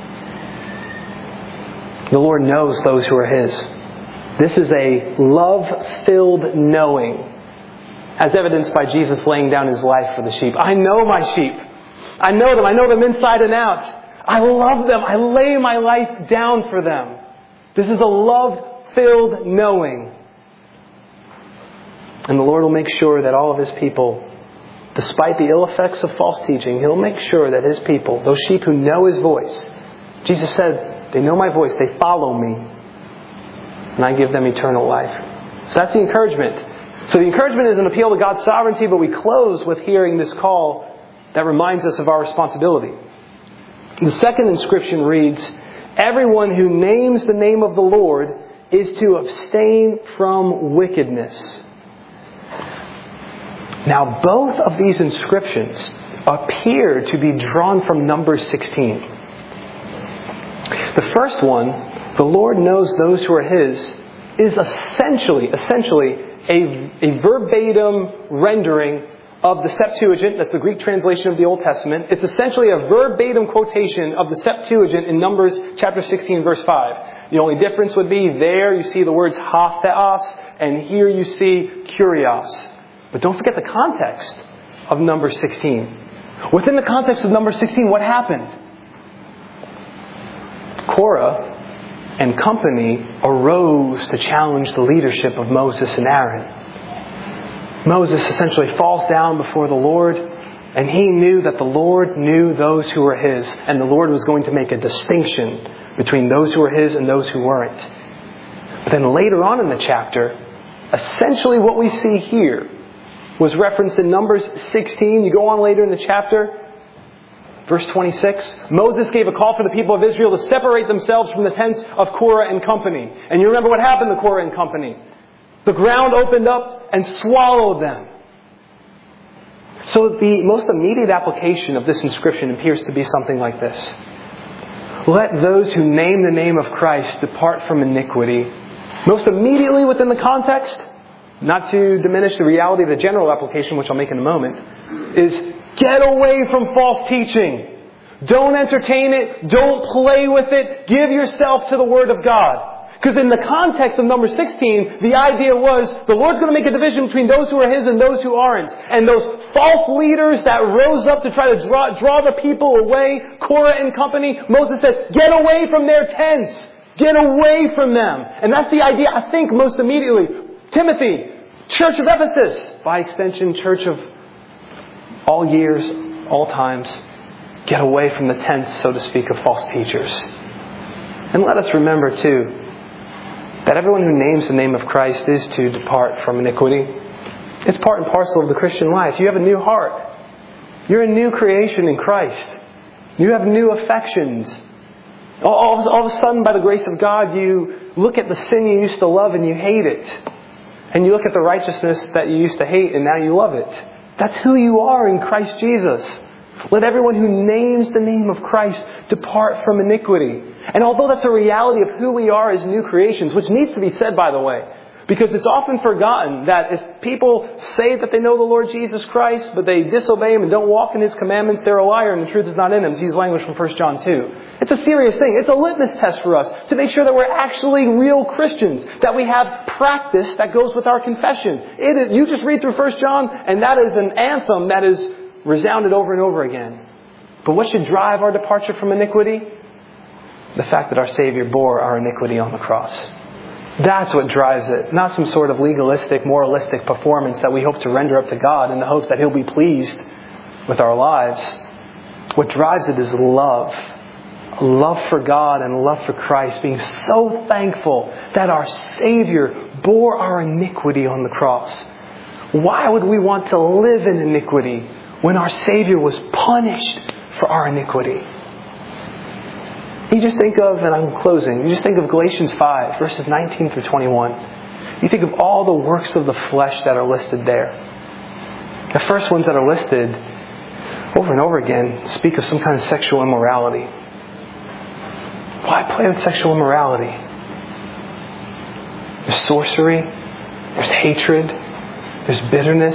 The Lord knows those who are His. This is a love-filled knowing, as evidenced by Jesus laying down His life for the sheep. I know my sheep. I know them. I know them inside and out. I love them. I lay my life down for them. This is a love-filled knowing. And the Lord will make sure that all of His people, despite the ill effects of false teaching, He'll make sure that His people, those sheep who know His voice, Jesus said, "They know my voice, they follow me, and I give them eternal life." So that's the encouragement. So the encouragement is an appeal to God's sovereignty, but we close with hearing this call that reminds us of our responsibility. The second inscription reads, "Everyone who names the name of the Lord is to abstain from wickedness." Now, both of these inscriptions appear to be drawn from Numbers sixteen. The first one, "The Lord knows those who are His," is essentially, essentially a, a verbatim rendering of the Septuagint. That's the Greek translation of the Old Testament. It's essentially a verbatim quotation of the Septuagint in Numbers chapter sixteen, verse five. The only difference would be there you see the words ha theos, and here you see kurios. But don't forget the context of Numbers sixteen. Within the context of Numbers sixteen, what happened? Korah and company arose to challenge the leadership of Moses and Aaron. Moses essentially falls down before the Lord, and he knew that the Lord knew those who were His, and the Lord was going to make a distinction between those who were His and those who weren't. But then later on in the chapter, essentially what we see here was referenced in Numbers sixteen. You go on later in the chapter, verse twenty-six. Moses gave a call for the people of Israel to separate themselves from the tents of Korah and company. And you remember what happened to Korah and company. The ground opened up and swallowed them. So the most immediate application of this inscription appears to be something like this. "Let those who name the name of Christ depart from iniquity." Most immediately within the context, not to diminish the reality of the general application, which I'll make in a moment, is get away from false teaching. Don't entertain it. Don't play with it. Give yourself to the Word of God. Because in the context of number sixteen, the idea was the Lord's going to make a division between those who are His and those who aren't. And those false leaders that rose up to try to draw, draw the people away, Korah and company, Moses said, get away from their tents. Get away from them. And that's the idea, I think, most immediately. Timothy, Church of Ephesus, by extension, Church of all years, all times, get away from the tents, so to speak, of false teachers. And let us remember, too, that everyone who names the name of Christ is to depart from iniquity. It's part and parcel of the Christian life. You have a new heart. You're a new creation in Christ. You have new affections. All, all, all of a sudden, by the grace of God, you look at the sin you used to love and you hate it. And you look at the righteousness that you used to hate and now you love it. That's who you are in Christ Jesus. Let everyone who names the name of Christ depart from iniquity. And although that's a reality of who we are as new creations, which needs to be said, by the way, Because it's often forgotten that if people say that they know the Lord Jesus Christ, but they disobey Him and don't walk in His commandments, they're a liar and the truth is not in them, to use language from First John two. It's a serious thing. It's a litmus test for us to make sure that we're actually real Christians, that we have practice that goes with our confession. It is, you just read through First John and that is an anthem that is resounded over and over again. But what should drive our departure from iniquity? The fact that our Savior bore our iniquity on the cross. That's what drives it. Not some sort of legalistic, moralistic performance that we hope to render up to God in the hopes that He'll be pleased with our lives. What drives it is love. Love for God and love for Christ. Being so thankful that our Savior bore our iniquity on the cross. Why would we want to live in iniquity when our Savior was punished for our iniquity? You just think of, and I'm closing, you just think of Galatians five, verses nineteen through twenty-one. You think of all the works of the flesh that are listed there. The first ones that are listed, over and over again, speak of some kind of sexual immorality. Why play with sexual immorality? There's sorcery, there's hatred, there's bitterness,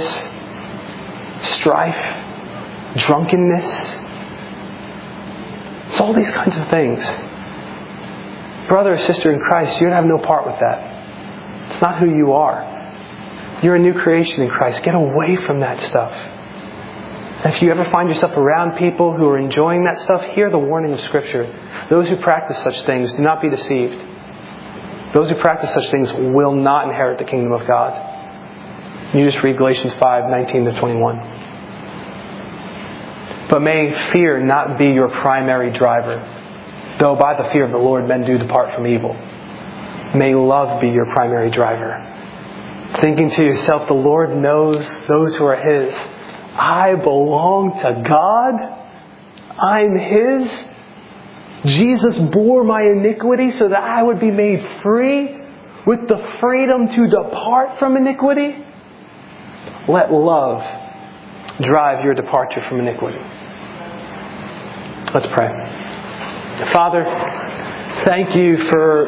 strife, drunkenness. It's all these kinds of things. Brother or sister in Christ, you have no part with that. It's not who you are. You're a new creation in Christ. Get away from that stuff. And if you ever find yourself around people who are enjoying that stuff, hear the warning of Scripture. Those who practice such things, do not be deceived. Those who practice such things will not inherit the kingdom of God. You just read Galatians five, nineteen to twenty-one. But may fear not be your primary driver, though by the fear of the Lord men do depart from evil. May love be your primary driver. Thinking to yourself, the Lord knows those who are His. I belong to God. I'm His. Jesus bore my iniquity so that I would be made free with the freedom to depart from iniquity. Let love drive your departure from iniquity. Let's pray. Father, thank you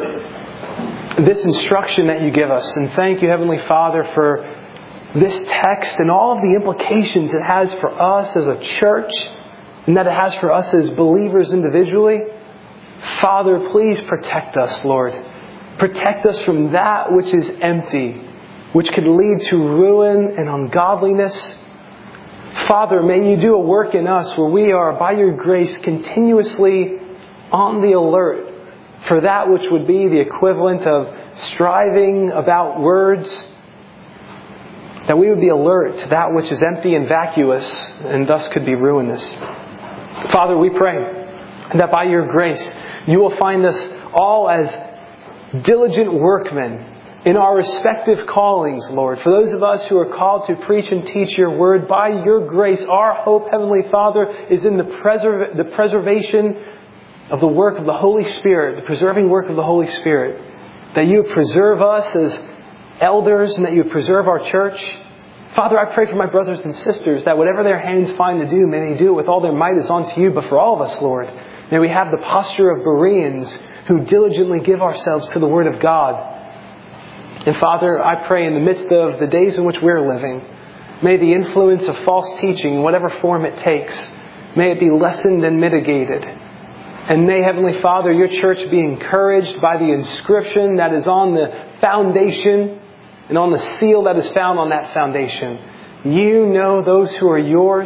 for this instruction that you give us. And thank you, Heavenly Father, for this text and all of the implications it has for us as a church and that it has for us as believers individually. Father, please protect us, Lord. Protect us from that which is empty, which could lead to ruin and ungodliness. Father, may you do a work in us where we are, by your grace, continuously on the alert for that which would be the equivalent of striving about words. That we would be alert to that which is empty and vacuous and thus could be ruinous. Father, we pray that by your grace, you will find us all as diligent workmen in our respective callings, Lord. For those of us who are called to preach and teach your word, by your grace, our hope, Heavenly Father, is in the, preserv- the preservation of the work of the Holy Spirit, the preserving work of the Holy Spirit. That you preserve us as elders and that you preserve our church. Father, I pray for my brothers and sisters that whatever their hands find to do, may they do it with all their might as unto you. But for all of us, Lord, may we have the posture of Bereans who diligently give ourselves to the Word of God. And Father, I pray in the midst of the days in which we're living, may the influence of false teaching, in whatever form it takes, may it be lessened and mitigated. And may, Heavenly Father, your church be encouraged by the inscription that is on the foundation and on the seal that is found on that foundation. You know those who are yours,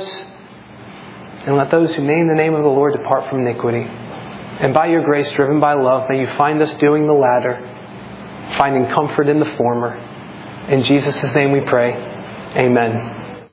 and let those who name the name of the Lord depart from iniquity. And by your grace, driven by love, may you find us doing the latter, finding comfort in the former. In Jesus' name we pray. Amen.